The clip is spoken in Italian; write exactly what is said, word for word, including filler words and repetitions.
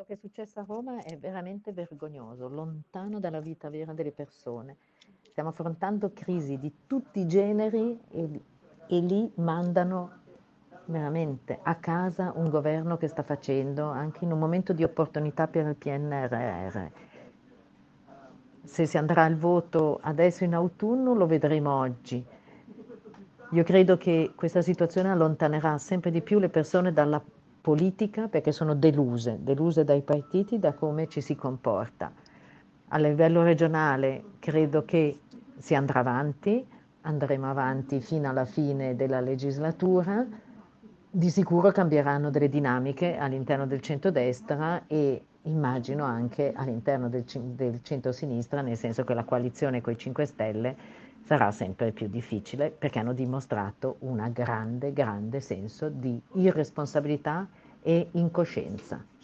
quello che è successo a Roma è veramente vergognoso, lontano dalla vita vera delle persone. Stiamo affrontando crisi di tutti i generi e, e lì mandano veramente a casa un governo che sta facendo, anche in un momento di opportunità per il P N R R. Se si andrà al voto adesso in autunno lo vedremo oggi. Io credo che questa situazione allontanerà sempre di più le persone dalla politica perché sono deluse, deluse dai partiti, da come ci si comporta. A livello regionale credo che si andrà avanti, andremo avanti fino alla fine della legislatura, di sicuro cambieranno delle dinamiche all'interno del centrodestra e immagino anche all'interno del, del centro-sinistra, nel senso che la coalizione con i cinque Stelle sarà sempre più difficile perché hanno dimostrato un grande, grande senso di irresponsabilità e incoscienza.